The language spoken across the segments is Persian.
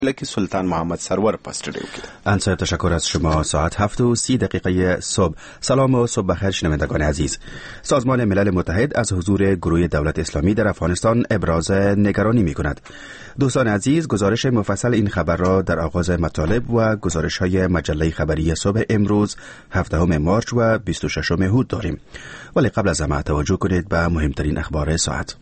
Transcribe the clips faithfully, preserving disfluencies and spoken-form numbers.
لکی سلطان محمد سرور پاستریو کده. انصر تشکر از شما. ساعت هفت و سی دقیقه صبح. سلام و صبح بخیر شنوندگان عزیز. سازمان ملل متحد از حضور گروه دولت اسلامی در افغانستان ابراز نگرانی می کند. دوستان عزیز، گزارش مفصل این خبر را در آغاز مطالب و گزارش های مجله خبری صبح امروز هفدهم مارچ و بیست و ششم هود داریم. ولی قبل از همه توجه کنید به مهمترین اخبار ساعت.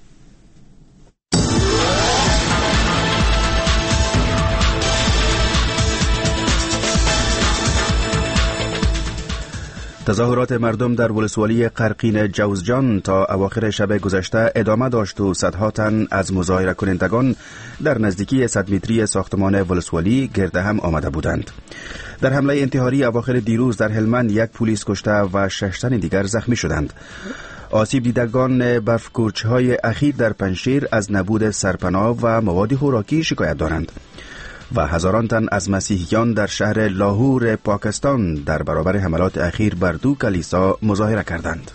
تظاهرات مردم در ولسوالی قرقین جوزجان تا اواخر شب گذشته ادامه داشت و صدها تن از مظاهره کنندگان در نزدیکی صد متری ساختمان ولسوالی گرد هم آمده بودند. در حمله انتحاری اواخر دیروز در هلمند یک پلیس کشته و شش تن دیگر زخمی شدند. آسیب دیدگان برفکوچهای اخیر در پنجشیر از نبود سرپناه و مواد خوراکی شکایت دارند و هزاران تن از مسیحیان در شهر لاهور پاکستان در برابر حملات اخیر بر دو کلیسا مظاهره کردند.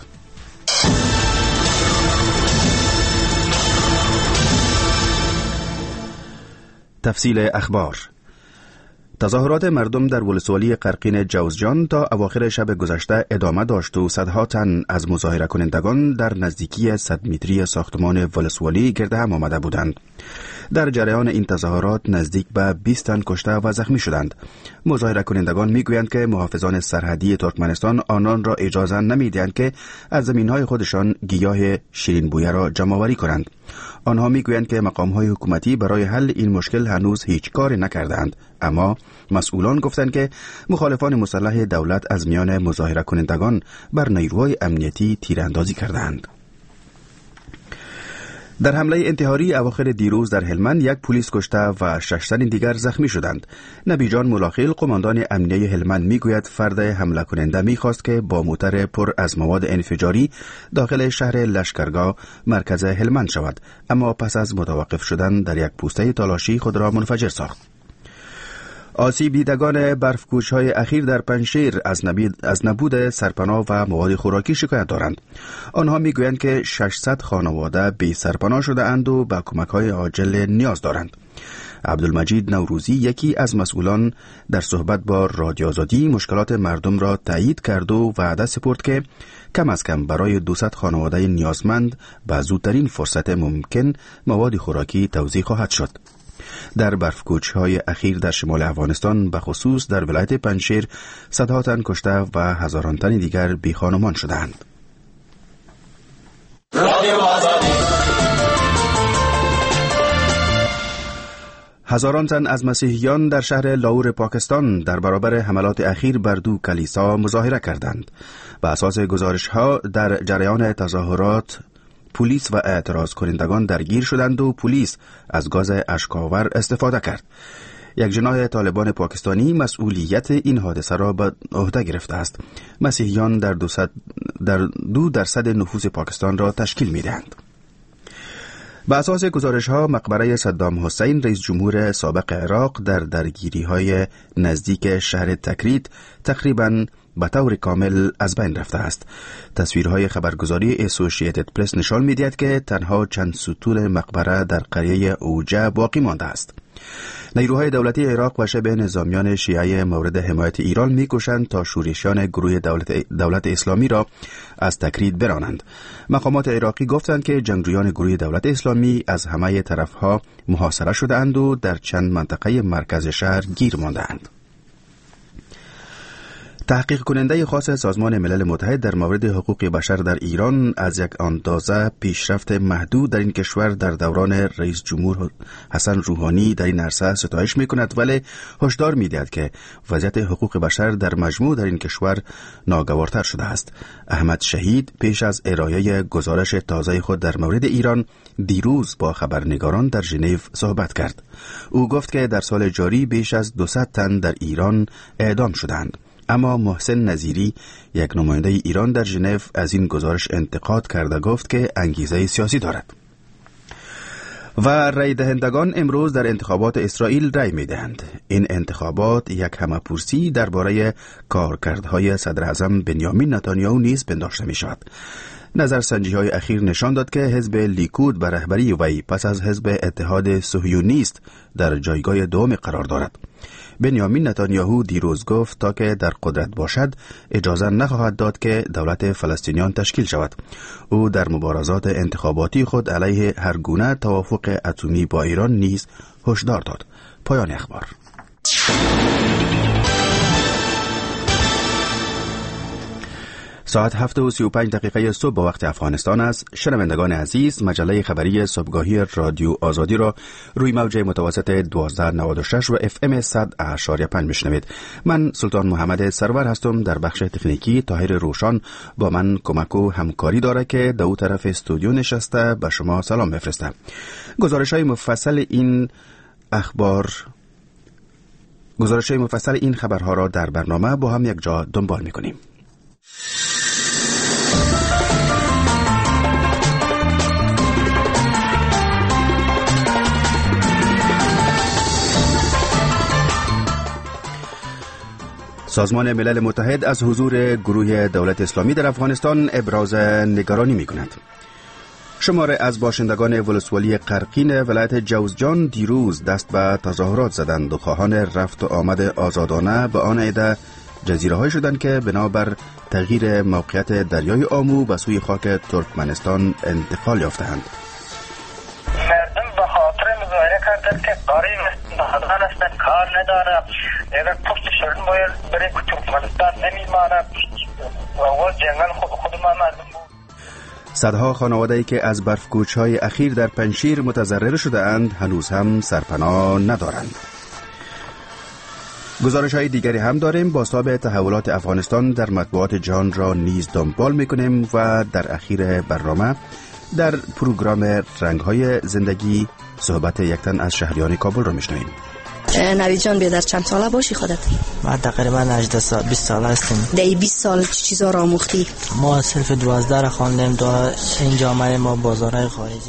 تفصیل اخبار. تظاهرات مردم در ولسوالی قرقین جوزجان تا اواخر شب گذشته ادامه داشت و صدها تن از مظاهره کنندگان در نزدیکی صد متری ساختمان ولسوالی گرد هم آمده بودند. در جریان این تظاهرات نزدیک به بیست تن کشته و زخمی شدند. مظاهره کنندگان میگویند که محافظان سرحدی ترکمنستان آنان را اجازه نمیدهند که از زمینهای خودشان گیاه شیرین بویه را جمع‌آوری کنند. آنها میگویند که مقام‌های حکومتی برای حل این مشکل هنوز هیچ کاری نکردند، اما مسئولان گفتند که مخالفان مسلح دولت از میان مظاهره کنندگان بر نیروهای امنیتی تیراندازی کردند. در حمله انتحاری اواخر دیروز در هلمند یک پلیس کشته و شش تن دیگر زخمی شدند. نبی جان ملاخیل، قماندان امنیه هلمند، میگوید فرد حمله کننده میخواست که با موتر پر از مواد انفجاری داخل شهر لشکرگاه مرکز هلمند شود، اما پس از متوقف شدن در یک پوسته تالاشی خود را منفجر ساخت. آسیب دیدگان برفکوچهای اخیر در پنجشیر از, از نبود سرپناه و مواد خوراکی شکایت دارند. آنها میگویند که ششصد خانواده بی سرپناه شده اند و به کمک‌های عاجل نیاز دارند. عبدالمجید نوروزی، یکی از مسئولان، در صحبت با رادیو آزادی مشکلات مردم را تایید کرد و وعده سپرد که کم از کم برای دویست خانواده نیازمند به زودترین فرصت ممکن مواد خوراکی توزیع خواهد شد. در برفکوچهای اخیر در شمال افغانستان، به خصوص در ولایت پنجشیر، صدها تن کشته و هزاران تن دیگر بی خانمان شدند. هزاران تن از مسیحیان در شهر لاهور پاکستان در برابر حملات اخیر بر دو کلیسا مظاهره کردند. به اساس گزارش‌ها در جریان تظاهرات پلیس و اعتراض کنندگان درگیر شدند و پلیس از گاز اشک‌آور استفاده کرد. یک جناح طالبان پاکستانی مسئولیت این حادثه را به عهده گرفته است. مسیحیان در دو, در دو درصد نفوس پاکستان را تشکیل می‌دهند. به اساس گزارش‌ها، مقبره صدام حسین، رئیس جمهور سابق عراق، در درگیری‌های نزدیک شهر تکریت تقریباً به طور کامل از بین رفته است. تصویرهای خبرگزاری اسوسییتد پرس نشان می‌دهد که تنها چند ستون مقبره در قریه اوجه باقی مانده است. نیروهای دولتی عراق و شبه نظامیان شیعه مورد حمایت ایران می‌کوشند تا شورشیان گروه دولت, دولت اسلامی را از تکریت برانند. مقامات عراقی گفتند که جنگجویان گروه دولت اسلامی از همه طرفها محاصره شده‌اند و در چند منطقه مرکز شهر گیر مانده‌اند. تحقیق کننده خاص سازمان ملل متحد در مورد حقوق بشر در ایران از یک اندازه پیشرفت محدود در این کشور در دوران رئیس جمهور حسن روحانی در این عرصه ستایش می‌کند، ولی هشدار می‌دهد که وضعیت حقوق بشر در مجموع در این کشور ناگوارتر شده است. احمد شهید پیش از ارائه گزارش تازه خود در مورد ایران دیروز با خبرنگاران در ژنو صحبت کرد. او گفت که در سال جاری بیش از دویست تن در ایران اعدام شدند. اما محسن نظیری، یک نماینده ایران در ژنو، از این گزارش انتقاد کرده گفت که انگیزه سیاسی دارد. و رای دهندگان امروز در انتخابات اسرائیل رای می دهند. این انتخابات یک همه‌پرسی درباره کارکردهای صدر اعظم بنیامین نتانیاهو نیز پنداشته می شود. نظرسنجی های اخیر نشان داد که حزب لیکود به رهبری وی پس از حزب اتحاد صهیونیست در جایگاه دوم قرار دارد. بنیامین نتانیاهو دیروز گفت تا که در قدرت باشد اجازه نخواهد داد که دولت فلسطینیان تشکیل شود. او در مبارزات انتخاباتی خود علیه هر گونه توافق اتمی با ایران نیز هشدار داد. پایان اخبار. ساعت هفت و سی و پنج دقیقه صبح با وقت افغانستان است. شنوندگان عزیز، مجله خبری صبحگاهی رادیو آزادی را روی موج متوسط دوازده نود و شش و اف ام صد اشاریه پنج میشنوید. من سلطان محمد سرور هستم. در بخش تکنیکی طاهر روشان با من کمک و همکاری داره که دو طرف استودیو نشسته به شما سلام بفرسته. گزارش های مفصل این اخبار گزارش های مفصل این خبرها را در برنامه با هم یک جا دنبال میکنیم. سازمان ملل متحد از حضور گروه دولت اسلامی در افغانستان ابراز نگرانی می کند. شماره از باشندگان ولسوالی قرقین ولایت جوزجان دیروز دست به تظاهرات زدند و خواهان رفت و آمد آزادانه به آن عده جزیره های شدند که بنابر تغییر موقعیت دریای آمو به سوی خاک ترکمنستان انتقال یافتند. مردم به خاطر مظاهره کردند که قاری نهادان هستند، کار نداره، اگر پشت شدن باید برای ترکمنستان نمیماند و جنگل خود خود ما مردم بود. صدها خانواده‌ای که از برفکوچ‌های اخیر در پنشیر متضرر شده اند هنوز هم سرپناه ندارند. گزارش های دیگری هم داریم. بازتاب تحولات افغانستان در مطبوعات جهان را نیز دنبال میکنیم و در اخیر برنامه در پروگرام رنگ‌های زندگی صحبت یک تن از شهریان کابل را میشنویم. نوید جان بیادر چند ساله باشی خودت؟ ما تقریبا هجده سال بیست ساله هستیم. در بیست سال چه چیزا را آموختی؟ ما صرف دوازده را خواندیم. دو اینجا آمدیم ما بازارهای خارجی.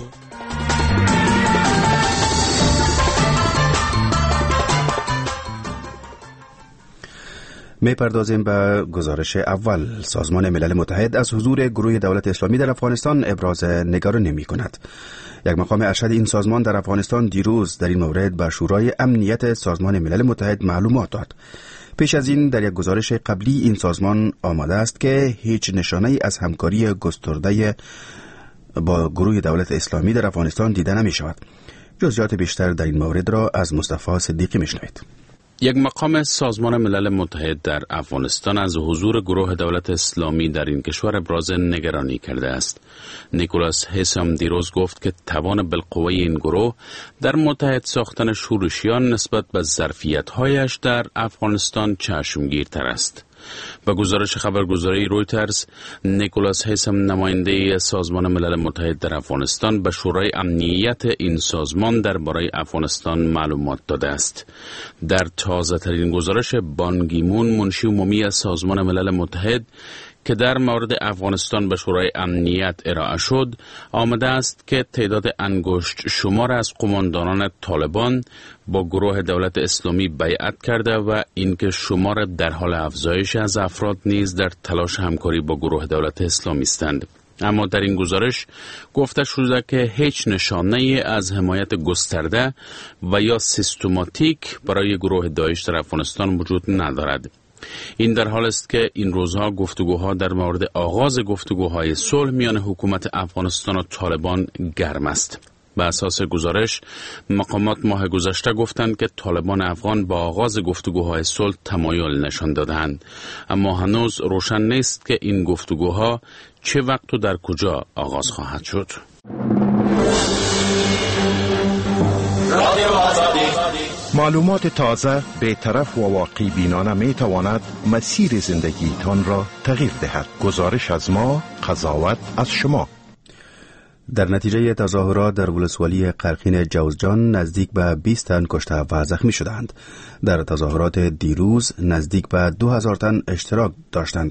می پردازیم به گزارش اول. سازمان ملل متحد از حضور گروه دولت اسلامی در افغانستان ابراز نگرانی می کند. یک مقام ارشد این سازمان در افغانستان دیروز در این مورد به شورای امنیت سازمان ملل متحد معلومات داد. پیش از این در یک گزارش قبلی این سازمان آمده است که هیچ نشانه‌ای از همکاری گسترده با گروه دولت اسلامی در افغانستان دیده نمی شود. جزئیات بیشتر در این مورد را از مصطفی صدیقی میشنوید. یک مقام سازمان ملل متحد در افغانستان از حضور گروه دولت اسلامی در این کشور ابراز نگرانی کرده است. نیکولاس هیسم دیروز گفت که توان بالقوه این گروه در متحد ساختن شورشیان نسبت به ظرفیت‌هایش در افغانستان چشمگیرتر است. با گزارش خبرگزاری رویترز، نیکولاس هیسم نماینده سازمان ملل متحد در افغانستان به شورای امنیت این سازمان درباره افغانستان معلومات داده است. در تازه ترین گزارش بان کی مون منشی عمومی سازمان ملل متحد که در مورد افغانستان به شورای امنیت ارائه شد، آمده است که تعداد انگشت شمار از قماندانان طالبان با گروه دولت اسلامی بیعت کرده و اینکه شمار در حال افزایش از افراد نیز در تلاش همکاری با گروه دولت اسلامی هستند. اما در این گزارش گفته شده که هیچ نشانه از حمایت گسترده و یا سیستماتیک برای گروه داعش در افغانستان وجود ندارد. این در حال است که این روزها گفتگوها در مورد آغاز گفتگوهای صلح میان حکومت افغانستان و طالبان گرم است. به اساس گزارش، مقامات ماه گذشته گفتند که طالبان افغان با آغاز گفتگوهای صلح تمایل نشان دادند، اما هنوز روشن نیست که این گفتگوها چه وقت و در کجا آغاز خواهد شد. معلومات تازه، بی‌طرف و واقعی بینانه می تواند مسیر زندگیتان را تغییر دهد. گزارش از ما، قضاوت از شما. در نتیجه تظاهرات در ولسوالی قرقین جوزجان نزدیک به بیست تن کشته و زخمی شدند. در تظاهرات دیروز نزدیک به دو هزار تن اشتراک داشتند.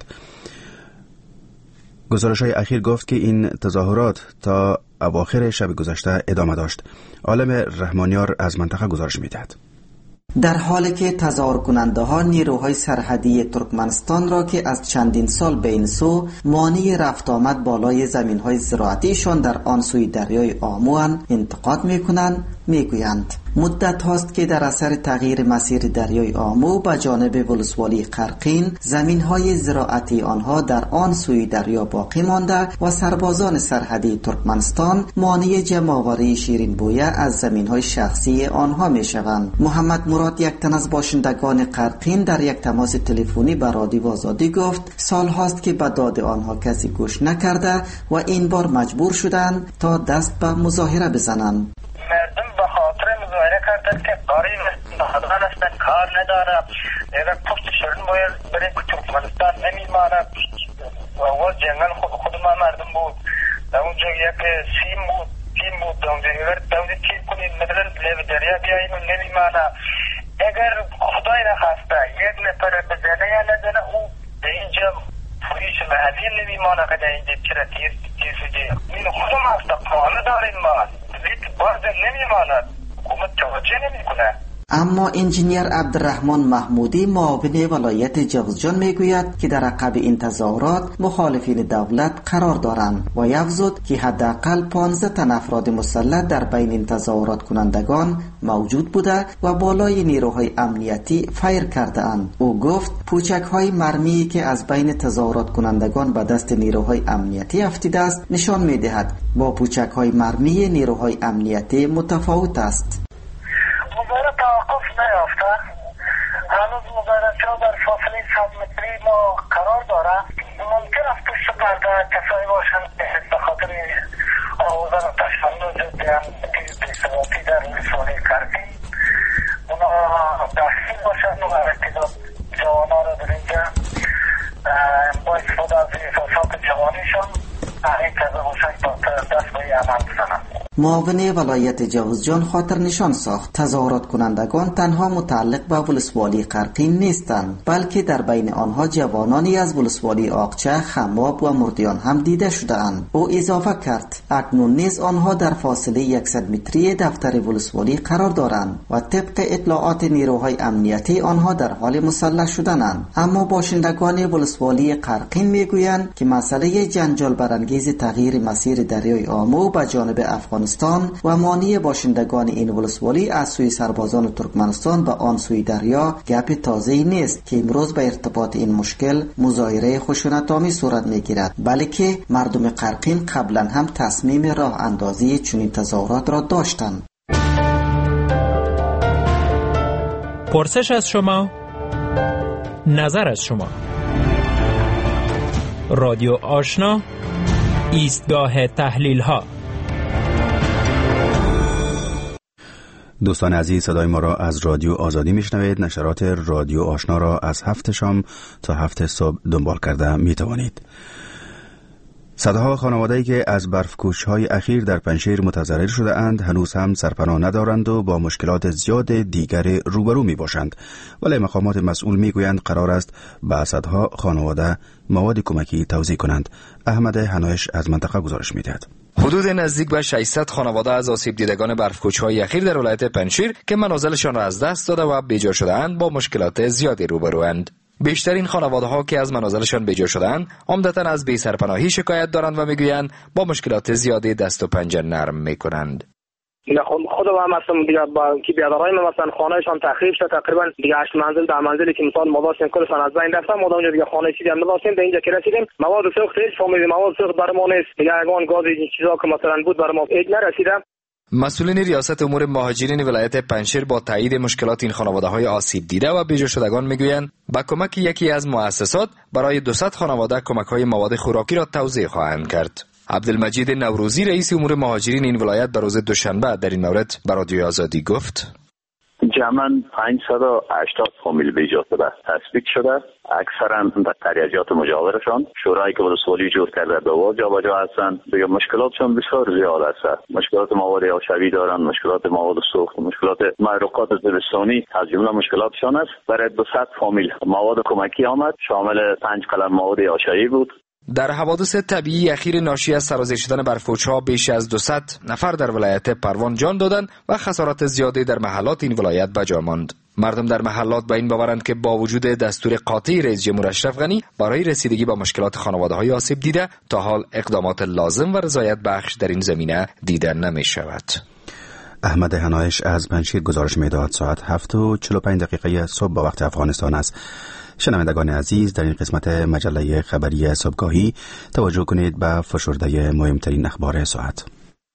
گزارش های اخیر گفت که این تظاهرات تا اواخر شب گذشته ادامه داشت. عالم رحمانیار از منطقه گزارش می‌دهد. در حالی که تظاهر کننده ها نیروهای سرحدی ترکمنستان را که از چندین سال به این سو مانع رفت آمد بالای زمین های زراعتیشان در آن سوی دریای آمو انتقاد می کنند، می گویند مدت هاست که در اثر تغییر مسیر دریای آمو به جانب ولسوالی قرقین زمین های زراعتی آنها در آن سوی دریا باقی مانده و سربازان سرحدی ترکمنستان مانع جمع‌آوری شیرین بویه از زمین های شخصی آنها می شوند. محمد مراد، یک تن از باشندگان قرقین، در یک تماس تلفنی با رادیو آزادی گفت سال هاست که به داد آنها کسی گوش نکرده و این بار مجبور شدند تا دست به مظاهره بزنند. مردم به خاطر مظاهره کردن که قریب نهادان هستن، کار نداره، اگر پشت شدن باید برای ترکمنستان نمیمانه و اول جنگل خود خود ما مردم بود. در اونجا یک سیم بود تیم بود اونجا اگر دولت تیم کنید مدرن لیو دریا بیاییم نمیمانه. اگر خدای نخواسته یک نفر بزنه یا نزنه او به اینجا پولیس محلی نمیمانه که در اینجا چرا تیر تیر سجه این خودم هسته قانه داریم ما زید باز نمیماند، حکومت توجه نمیکنه. اما انجینیر عبدالرحمن محمودی معاون ولایت جوزجان میگوید که در عقب این تظاهرات مخالفین دولت قرار دارند و یفزود که حداقل پانزده تن افراد مسلح در بین این تظاهرات کنندگان موجود بوده و بالای نیروهای امنیتی فیر کرده اند. او گفت پوچک های مرمی که از بین تظاهرات کنندگان به دست نیروهای امنیتی افتیده است نشان میدهد با پوچک های مرمی نیروهای امنیتی متفاوت است. مظاهره توقف نیافته، هنوز مظاهره‌ها در فاصله صد متری ما قرار داره. ممکن است پشت پرده کسایی باشند به خاطر آوازان تشنج بی‌ثباتی در ولسوالی قرقین اونا دستگیر باشند و ارتکاب جوانا را در اینجا با استفاده از احساسات جوانیشان این کذا باشند تا دست به عمل بزنند. معاون ولایت جوزجان خاطر نشان ساخت تظاهرات کنندگان تنها متعلق به ولسوالی قرقین نیستند، بلکه در بین آنها جوانانی از ولسوالی آقچه، خماب و مردیان هم دیده شده‌اند. او اضافه کرد اکنون نیز آنها در فاصله صد متری دفتر ولسوالی قرار دارند و طبق اطلاعات نیروهای امنیتی آنها در حال مسلح شدنند. اما باشندگان ولسوالی قرقین میگویند که مسئله جنجال برانگیز تغییر مسیر دریای آمو به جانب افغانستان و مانع باشندگان این ولسوالی از سوی سربازان ترکمنستان به آن سوی دریا گپ تازه‌ای نیست که امروز به ارتباط این مشکل مظاهره خشونت‌آمیز صورت می‌گیرد، بلکه مردم قرقین قبلا هم تصمیم راه اندازی چنین تظاهرات را داشتند. پرسش از شما، نظر از شما. رادیو آشنا، ایستگاه تحلیل ها. دوستان عزیز، صدای ما را از رادیو آزادی میشنوید. نشرات رادیو آشنا را از هفت شام تا هفت صبح دنبال کرده می توانید. صدها خانواده‌ای که از برفکوش‌های اخیر در پنجشیر متضرر شده اند هنوز هم سرپناه ندارند و با مشکلات زیاد دیگر روبرو می باشند، ولی مقامات مسئول می گویند قرار است به صدها خانواده مواد کمکی توزیع کنند. احمد حنایش از منطقه گزارش می دهد. حدود نزدیک به ششصد خانواده از آسیب دیدگان برفکوچ‌های اخیر در ولایت پنجشیر که منازلشان را از دست داده و بیجا شده‌اند با مشکلات زیادی روبروند. بیشترین خانواده‌ها که از منازلشان بیجا شده‌اند عمدتاً از بی‌سرپناهی شکایت دارند و میگویند با مشکلات زیادی دست و پنجه نرم میکنند. خود هم مثلا دیگه با کی بیادرای ما مثلا خانهشان تخریب شد، تقریبا دیگه هشت منزل ده منزلی که مثلا ما داشتیم کلشان از بین رفتن. ما اونجا دیگه خانه چیزی هم نداشتیم، به اینجا که رسیدیم مواد سوخت هیچ فهمید مواد سوخت برای ما نیست، دیگه اگان گاز این چیزا که مثلا بود برای ما هیچ نرسیدم. مسئولین ریاست امور مهاجرین ولایت پنجشیر با تایید مشکلات این خانواده‌های آسیب دیده و بیجا شدگان میگویند با کمک یکی از مؤسسات برای دوصد خانواده کمک‌های مواد خوراکی را توزیع خواهند کرد. عبدالمجید نوروزی رئیس امور مهاجرین این ولایت در روز دوشنبه در این مورد به رادیو آزادی گفت: جمعاً پانصد و هشتاد فامیل بیجا شده تثبیت شده، اکثرا در قریجات مجاورشان شورایی که ولسوالی جور کرده دو جابجا هستند. دیگه مشکلاتشون بسیار زیاد است، مشکلات مواد آشوی دارند، مشکلات مواد سوخت، مشکلات محروقات زمستانی از جمله مشکلاتشان است. برای دوصد فامیل مواد کمکی آمد، شامل پنج قلم مواد آشوی بود. در حوادث طبیعی اخیر ناشی از سرازیر شدن برف‌پوچ‌ها بیش از دوصد نفر در ولایت پروان جان دادند و خسارات زیادی در محلات این ولایت به جا ماند. مردم در محلات به این باورند که با وجود دستور قاطع رئیس جمهور اشرف غنی برای رسیدگی با مشکلات خانواده‌های آسیب دیده، تا حال اقدامات لازم و رضایت بخش در این زمینه دیده نمی شود. احمد هنایش از پنجشیر گزارش میداد. ساعت هفت و چهل و پنج دقیقه صبح با وقت افغانستان است. شنوندگان عزیز، در این قسمت مجله خبری صبحگاهی توجه کنید به فشرده مهمترین اخبار ساعت.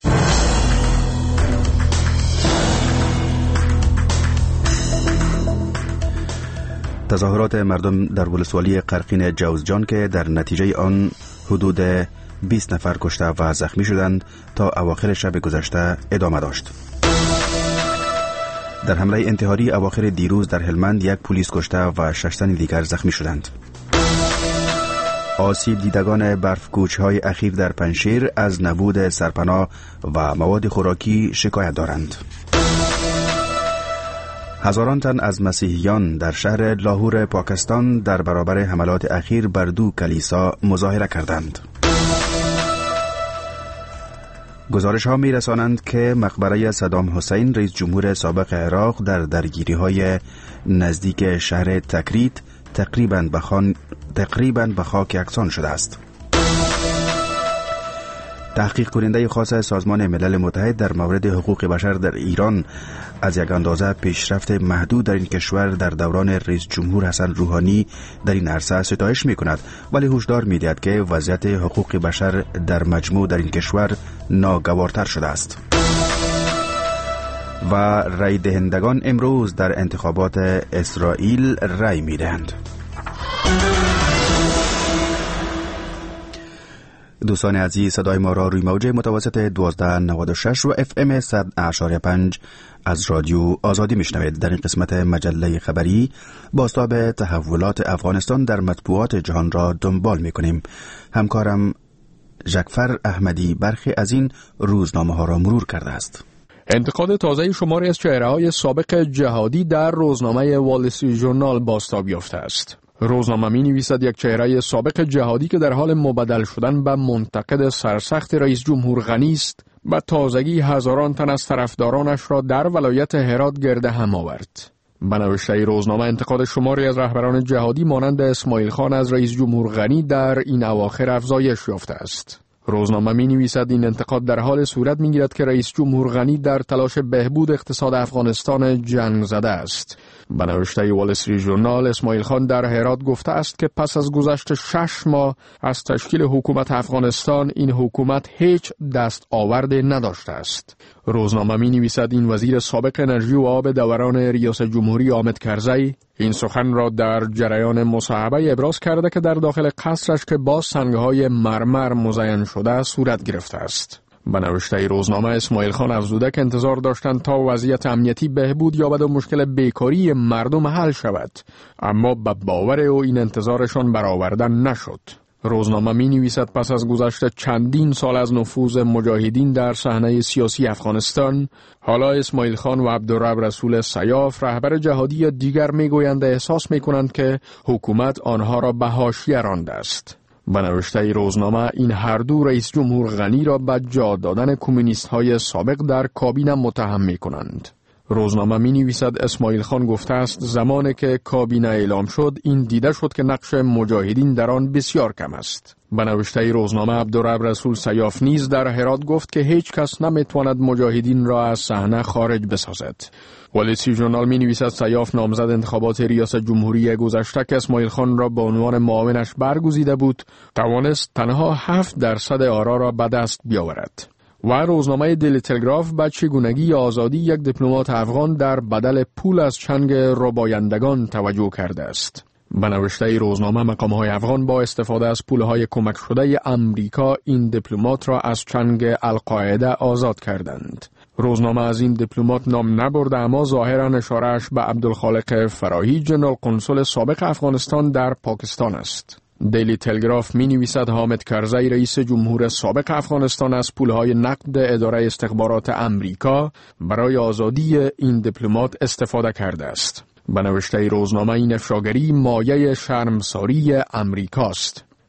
تظاهرات مردم در ولسوالی قرقین جوزجان که در نتیجه آن حدود بیست نفر کشته و زخمی شدند تا اواخر شب گذشته ادامه داشت. در حمله انتحاری اواخر دیروز در هلمند یک پلیس کشته و شش تن دیگر زخمی شدند. آسیب دیدگان برفکوچ‌های اخیر در پنجشیر از نبود سرپناه و مواد خوراکی شکایت دارند. هزاران تن از مسیحیان در شهر لاهور پاکستان در برابر حملات اخیر بر دو کلیسا مظاهره کردند. گزارش ها می رسانند که مقبره صدام حسین رئیس جمهور سابق عراق در درگیری های نزدیک شهر تکریت تقریباً به خان... تقریباً به خاک یکسان شده است. تحقیق کننده خاص سازمان ملل متحد در مورد حقوق بشر در ایران از یک اندازه پیشرفت محدود در این کشور در دوران رئیس جمهور حسن روحانی در این عرصه ستایش می کند، ولی هشدار می دهد که وضعیت حقوق بشر در مجموع در این کشور ناگوارتر شده است. و رای دهندگان امروز در انتخابات اسرائیل رای می دهند. دوستان عزیز، صدای ما را روی موج متوسط دوازده نود و شش و اف ام صد اشاری پنج از رادیو آزادی میشنوید. در این قسمت مجله خبری بازتاب تحولات افغانستان در مطبوعات جهان را دنبال میکنیم. همکارم ژکفر احمدی برخی از این روزنامه ها را مرور کرده است. انتقاد تازه شماری از چهره‌های سابق جهادی در روزنامه وال استریت ژورنال بازتاب یافته است. روزنامه می نویسد یک چهره سابق جهادی که در حال مبدل شدن به منتقد سرسخت رئیس جمهور غنی است، به تازگی هزاران تن از طرفدارانش را در ولایت هرات گرد هم آورد. به نوشته روزنامه انتقاد شماری از رهبران جهادی مانند اسماعیل خان از رئیس جمهور غنی در این اواخر افزایش یافته است. روزنامه می نویسد این انتقاد در حال صورت می گیرد که رئیس جمهور غنی در تلاش بهبود اقتصاد افغانستان جنگ زده است. به نوشته وال استریت ژورنال، اسماعیل خان در هرات گفته است که پس از گذشت شش ماه از تشکیل حکومت افغانستان این حکومت هیچ دست آورده نداشته است. روزنامه می نویسد این وزیر سابق انرژی و آب دوران ریاست جمهوری حامد کرزی این سخن را در جریان مصاحبه ابراز کرده که در داخل قصرش که با سنگ‌های مرمر مزین شده صورت گرفته است. به نوشته روزنامه، اسماعیل خان افزوده که انتظار داشتند تا وضعیت امنیتی بهبود یابد و مشکل بیکاری مردم حل شود، اما به باور او این انتظارشان برآورده نشد. روزنامه می نویسد پس از گذشت چندین سال از نفوذ مجاهدین در صحنه سیاسی افغانستان، حالا اسماعیل خان و عبدالرب رسول سیاف رهبر جهادی دیگر می گویند احساس می کنند که حکومت آنها را به حاشیه رانده است. به نوشته روزنامه، این هر دو رئیس جمهور غنی را به جا دادن کمونیست های سابق در کابینه متهم می کنند. روزنامه می نویسد اسماعیل خان گفته است زمانی که کابینه اعلام شد این دیده شد که نقش مجاهدین در آن بسیار کم است. به نوشته روزنامه، عبدالرب رسول سیاف نیز در هرات گفت که هیچ کس نمیتواند مجاهدین را از صحنه خارج بسازد. وال استریت ژورنال می نویسد سیاف نامزد انتخابات ریاست جمهوری گذشته که اسماعیل خان را به عنوان معاونش برگزیده بود، توانست تنها هفت درصد آرا را به دست بیاورد. و روزنامه دیلی تلگراف به چگونگی آزادی یک دیپلمات افغان در بدل پول از چنگ ربایندگان توجه کرده است. به نوشته روزنامه، مقام‌های افغان با استفاده از پولهای کمک شده امریکا این دیپلمات را از چنگ القاعده آزاد کردند. روزنامه از این دیپلمات نام نبرده، اما ظاهرا اشاره‌اش به عبدالخالق فراهی، جنرال قنسل سابق افغانستان در پاکستان است. دیلی تلگراف می نویسد حامد کرزی رئیس جمهور سابق افغانستان از پولهای نقد اداره استخبارات امریکا برای آزادی این دیپلمات استفاده کرده است. به نوشته روزنامه این افشاگری مایه شرمساری امریکاست.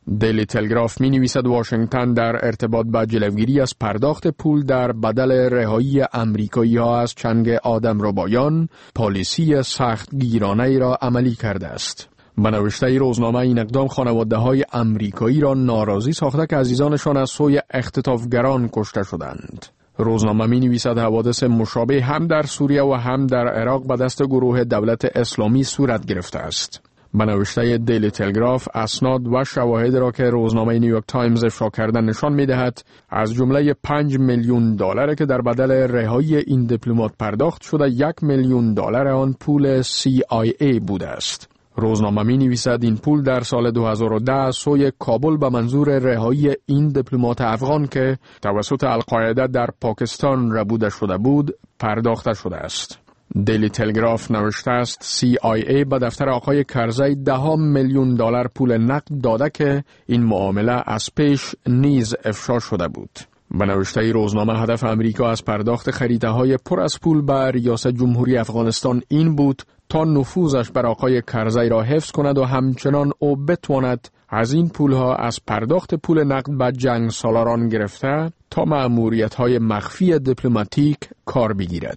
دیلی تلگراف می نویسد واشنگتن در ارتباط با جلوگیری از پرداخت پول در بدل رهایی امریکایی ها از چنگ آدمربایان پالیسی سخت گیرانه ای را عملی کرده است. به نوشته روزنامه این اقدام خانواده های امریکایی را ناراضی ساخته که عزیزانشان از سوی اختطافگران کشته شدند. روزنامه می نویسد حوادث مشابه هم در سوریه و هم در عراق به دست گروه دولت اسلامی صورت گرفته است. به نوشته دیلی تلگراف اسناد و شواهد را که روزنامه نیویورک تایمز افشا کرده نشان می دهد از جمله پنج میلیون دلار که در بدل رهایی این دیپلمات پرداخت شده یک میلیون دلار آن پول سی آی ای بوده است. روزنامه می نویسد این پول در سال دو هزار و ده سوی کابل به منظور رهایی این دیپلمات افغان که توسط القاعده در پاکستان ربوده شده بود پرداخته شده است. دیلی تلگراف نوشته است سی آی ای به دفتر آقای کرزی ده میلیون دلار پول نقد داده که این معامله از پیش نیز افشا شده بود. به نوشته روزنامه هدف امریکا از پرداخت خریده های پر از پول به ریاست جمهوری افغانستان این بود تا نفوذش بر آقای کرزی را حفظ کند و همچنان او بتواند از این پولها از پرداخت پول نقد به جنگ سالاران گرفته تا مأموریت های مخفی دیپلماتیک کار بگیرد.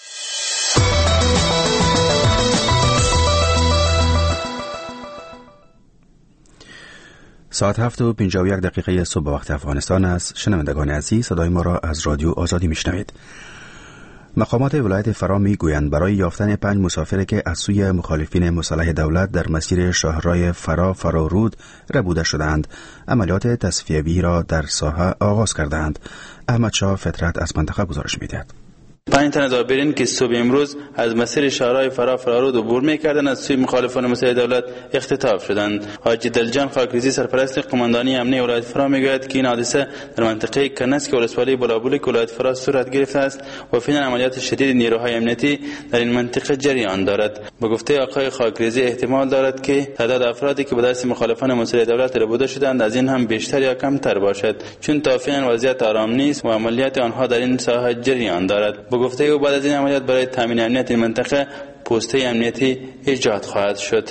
ساعت هفت و پنجاه و یک دقیقه صبح وقت افغانستان است. شنوندگان عزیز، صدای ما را از رادیو آزادی میشنوید. مقامات ولایت فرا میگویند برای یافتن پنج مسافری که از سوی مخالفین مسلح دولت در مسیر شاهرای فرا فرارود ربوده شدند، عملیات تصفیه‌ای را در ساحه آغاز کردند. احمد شاه فطرت از منطقه گزارش می‌دهد. پنج تن زائرین که صبح امروز از مسیر شهرهای فرا فرارود عبور می‌کردند از سوی مخالفان مسلح دولت اختطاف شدند. حاجی دلجان خاکریزی سرپرست قماندانی امنیتی ولایت فرا میگوید که این حادثه در منطقه کنسک ولسوالی بلابلک ولایت فرا صورت گرفته است و فعلا عملیات شدید نیروهای امنیتی در این منطقه جریان دارد. به گفته آقای خاکریزی احتمال دارد که تعداد افرادی که به دست مخالفان مسلح دولت ربوده شدند از این هم بیشتر یا کمتر باشد، چون تا فعلا وضعیت آرام نیست و عملیات آنها در این ساحه جریان دارد. به گفته او بعد از این عملیات برای تامین امنیت این منطقه پوسته امنیتی ایجاد خواهد شد.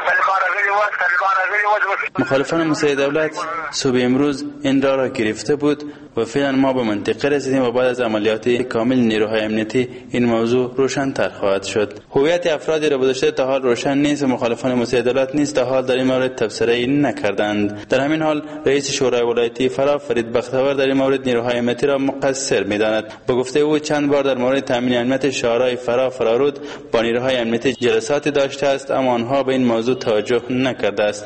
مخالفان مسلح دولت صبح امروز این راه را گرفته بود و فعلا ما به منطقه رسیدیم و بعد از عملیات کامل نیروهای امنیتی این موضوع روشن‌تر خواهد شد. هویت افرادی ربوده شده تا حال روشن نیست و مخالفان مسلح دولت نیز تا حال در این مورد تبصره نکردند. در همین حال رئیس شورای ولایتی فرا فرید بختیور در این مورد نیروهای امنیتی را مقصر می‌داند. به گفته او چند بار در مورد تامین امنیت شهرهای فرا فرارود با نیروهای امنیتی جلساتی داشته است، اما آنها به این موضوع توجه نکرده است.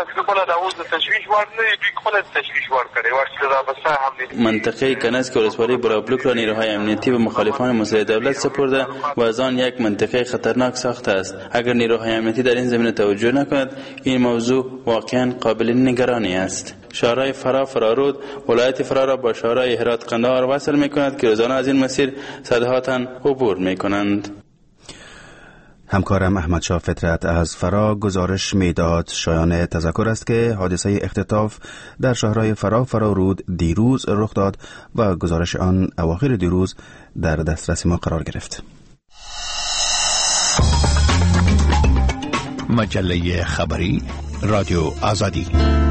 منطقه کنسک ولسوالی برابلوک را نیروهای امنیتی و مخالفان مسلح دولت سپرده و از آن یک منطقه خطرناک ساخته است. اگر نیروهای امنیتی در این زمینه توجه نکند این موضوع واقعا قابل نگرانی است. شهرهای فرا فرارود ولایت فرا را با شهرهای هرات قندهار وصل می‌کند که روزانه از این مسیر صدها تن عبور می‌کنند. همکارم احمد شاه فطرت از فرا گزارش میداد. شایان تذکر است که حادثه اختطاف در شهرهای فرا فرارود دیروز رخ داد و گزارش آن اواخر دیروز در دسترس ما قرار گرفت. مجله خبری رادیو آزادی.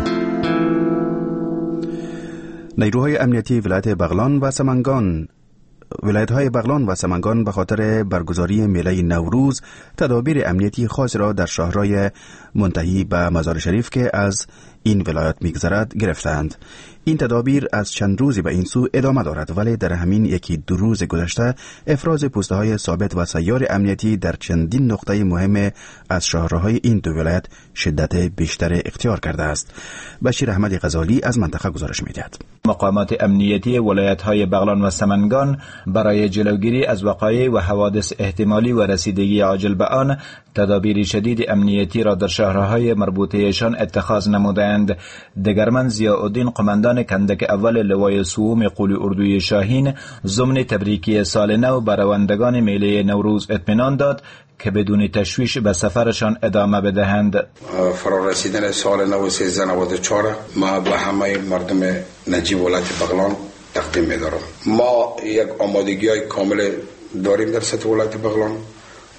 نیروهای امنیتی ولایت بغلان و سمنگان ولایت‌های بغلان و سمنگان به خاطر برگزاری میله نوروز تدابیر امنیتی خاص را در شهرهای منتهی به مزار شریف که از این ولایت می‌گذرد گرفتند. این تدابیر از چند روزی به این سو ادامه دارد، ولی در همین یکی دو روز گذشته افراز پوسته‌های ثابت و سیار امنیتی در چندین نقطه مهم از شهرهای این دو ولایت شدت بیشتر اختیار کرده است. بشیر احمد غزالی از منطقه گزارش می‌دهد. مقامات امنیتی ولایت‌های بغلان و سمنگان برای جلوگیری از وقایع و حوادث احتمالی و رسیدگی عاجل به آن تدابیر شدید امنیتی را در شهرهای مربوطه‌شان اتخاذ نمودند. دگرمن ضیاءالدین قماندان کندک اول لوای سوم قول اردوی شاهین ضمن تبریکی سال نو بر روندگان میله نوروز اطمینان داد که بدون تشویش به سفرشان ادامه بدهند. فرا رسیدن سال نو سیزده نود و چهار ما به همه مردم نجیب ولایت بغلان تقدیم می‌دارم. ما یک آمادگی‌های کامل داریم در سطح ولایت بغلان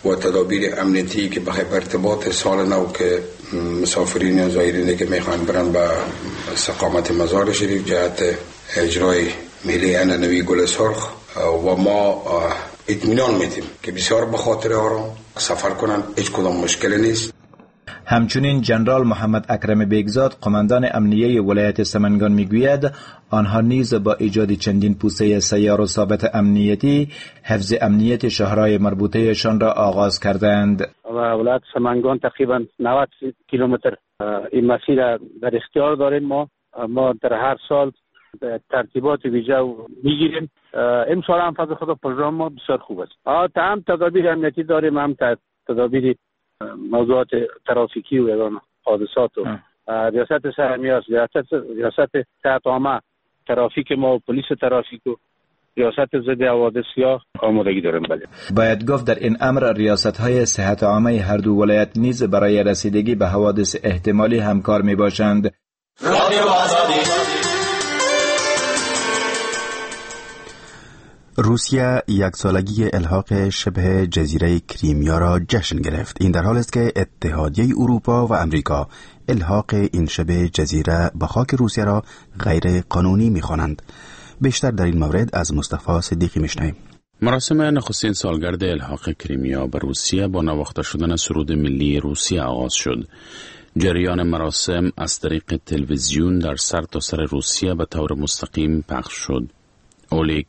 و تدابیر امنیتی که بخیر ارتباط سال نو که مسافرین و زائرین که میخوان برن به استقامت مزار شریف جهت اجرای میله عنعنوی گل سرخ و ما اطمینان میدیم که بسیار به خاطر آرام سفر کنن، هیچ کدام مشکل نیست. همچنین جنرال محمد اکرم بیگزاد قماندان امنیه ولایت سمنگان میگوید آنها نیز با ایجاد چندین پوسته سیار و ثابت امنیتی حفظ امنیت شهرهای مربوطهشان را آغاز کردند. و ولایت سمنگان تقریبا نود کیلومتر این مسیر در اختیار داریم. ما ما در هر سال ترتیبات ویژه میگیریم. امسال هم فضل خدا پروگرام ما بسیار خوب است. هم تدابیر امنیتی داریم، هم تدابیر موضوعات ترافیکی و یگان حادثات و ریاست سهمیه است، ریاست ریاست تحت عامه ترافیک ما و پلیس ترافیک و ریاست ضد حوادث سیاه آمادگی داریم. بله باید گفت در این امر ریاست‌های صحت عامه هر دو ولایت نیز برای رسیدگی به حوادث احتمالی همکار می باشند. روسیه یک سالگی الحاق شبه جزیره کریمیا را جشن گرفت. این در حال است که اتحادیه اروپا و امریکا الحاق این شبه جزیره به خاک روسیه را غیر قانونی می‌خوانند. بیشتر در این مورد از مصطفی صدیقی میشنویم. مراسم نخستین سالگرد الحاق کریمیا به روسیه با نواخته شدن سرود ملی روسیه آغاز شد. جریان مراسم از طریق تلویزیون در سرتاسر روسیه به طور مستقیم پخش شد. اولیگ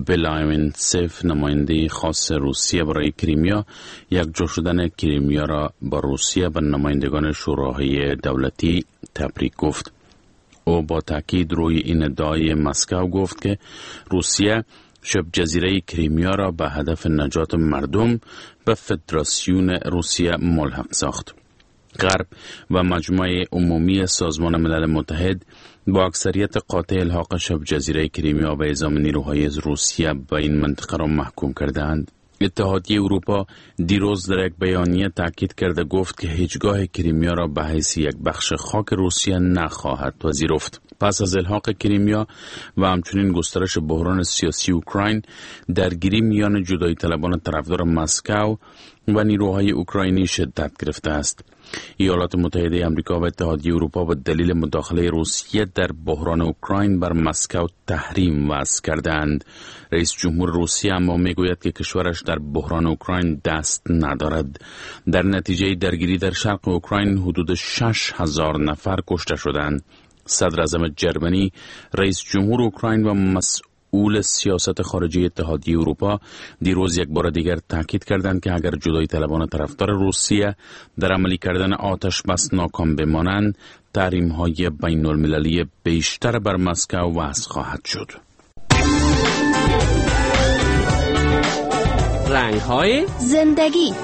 بلایمنتسف نماینده خاص روسیه برای کریمیا یکجا شدن کریمیا را با روسیه به نمایندگان شوراهای دولتی تبریک گفت. او با تاکید روی این ادعای مسکو گفت که روسیه شبه جزیره کریمیا را به هدف نجات مردم به فدراسیون روسیه ملحق ساخت. غرب و مجمع عمومی سازمان ملل متحد با اکثریت قاطع الحاق شبه جزیره کریمیا و اعزام نیروهای روسیه به این منطقه را محکوم کردند. اتحادیه اروپا دیروز در یک بیانیه تاکید کرده گفت که هیچگاه کریمیا را به حیث یک بخش خاک روسیه نخواهد پذیرفت. پس از الحاق کریمیا و همچنین گسترش بحران سیاسی اوکراین، درگیری میان جدایی طلبان طرفدار مسکو و نیروهای اوکراینی شدت گرفته است. ایالات متحده آمریکا و اتحادیه اروپا به دلیل مداخله روسیه در بحران اوکراین بر مسکو تحریم وضع کردند. رئیس جمهور روسیه اما میگوید که کشورش در بحران اوکراین دست ندارد. در نتیجه درگیری در شرق اوکراین حدود شش هزار نفر کشته شدند. صدر اعظم جرمنی، رئیس جمهور اوکراین و مسئول سیاست خارجی اتحادیه اروپا دیروز یک بار دیگر تاکید کردند که اگر جدایی طلبان طرفدار روسیه در عملی کردن آتش بس ناکام بمانند، تحریم‌های بین المللی بیشتر بر مسکو وضع خواهد شد. رنگ‌های زندگی.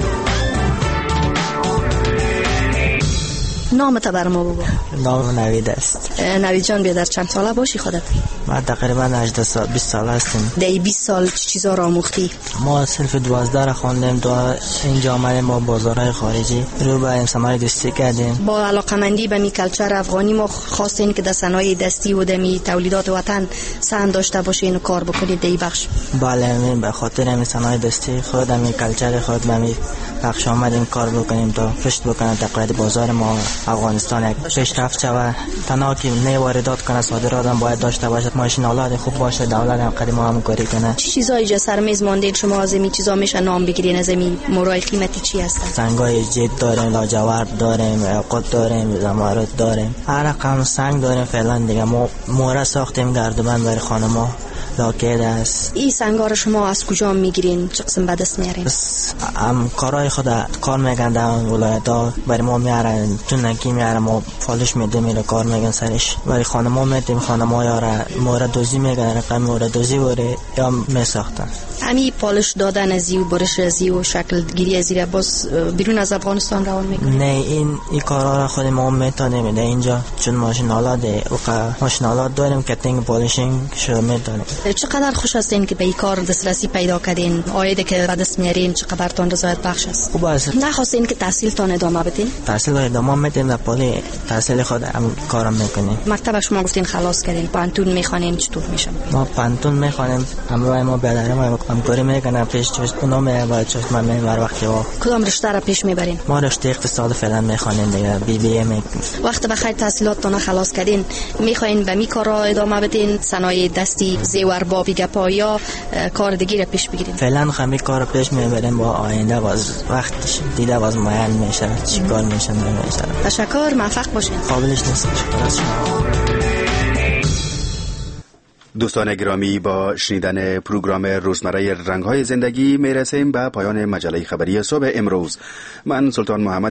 نام تا بر ما بگو. نام نوید است. نوید جان بیادر چند ساله باشی خودت؟ ما تقریبا هجده سال بیست سال هستیم. دی بیست سال چه چیزا را آموختی؟ ما صرف دوازده را خواندیم، دو اینجا آمدیم با بازارهای خارجی رو به صنایع دستی کردیم. با علاقمندی به می کلچر افغانی ما خواستین که در صنایع دستی و دمی تولیدات وطن سهم داشته باشین و کار بکنید دی بخش. بله، من به خاطر همین صنایع دستی خود همین کلچر خود همین بخش آمدیم کار بکنیم تا پشت بکنه تقاعد بازار ما افغانستان یک پیشرفت شود. تنها که نه واردات کنه صادرات هم باید داشته باشه، ماشین آلات خوب باشه، دولت هم قدیم هم کاری کنه. چه چیزایی جا سر میز ماندید شما از این چیزا میشه نام بگیرین؟ از این مورای قیمتی چی هستن؟ سنگای جید داریم، لاجورد داریم، یاقوت داریم، زمرد داریم، هر رقم سنگ داریم. فعلا دیگه ما مورا ساختیم گردبند برای خانم‌ها لاکید است. این سنگار شما از کجا میگیرین؟ چه قسم به دست میارین؟ هم کارهای خود کار میگن در ولایت‌ها برای ما میارن، چون نکی میارن ما فالش میده میره کار میگن سرش. برای خانم‌ها میدیم، خانم‌ها یاره مورد دوزی میگن، رقم مورد دوزی وره یا میساختن. همین پالش دادن از و برش از و شکل گیری از زیر باز بیرون از افغانستان روان میکنه؟ نه، این این کارا را خود ما میتونیم میده اینجا، چون ماشین آلات و ماشین آلات داریم که تنگ پالشینگ شو میتونیم. چقدر خوش هستین که به این کار دسترسی پیدا کردین؟ عایدی که به دست میارین چقدر تان رضایت بخش است؟ خوب است. نخواستین که تحصیلتان ادامه بدین؟ تحصیل رو ادامه میدیم و پالی تحصیل خود هم کارم میکنیم. مکتب شما گفتین خلاص کردین، پانتون میخوانین، چطور میشه؟ ما پانتون میخوانیم، همراه ما برادر ما همکاری میکنن، پیش چوست اونم با چوست من میرم هر وقت و کدام رشته را پیش میبرین؟ ما رشته اقتصاد فعلا میخوانیم دیگه، بی بی ای میکنیم. وقت بخیر تحصیلاتتون خلاص کردین، میخواین به می کارا ادامه بدین، صنایع دستی، زیور بابی گپا یا کار دیگه را پیش بگیرین؟ فعلا همین کار پیش میبریم، با آینده باز وقتش دیده باز معین میشه چیکار میشه نمیشه. تشکر، موفق باشین. قابلش نیست. دوستان گرامی، با شنیدن پروگرام روزمره رنگ‌های زندگی میرسیم به پایان مجله خبری صبح امروز. من سلطان محمد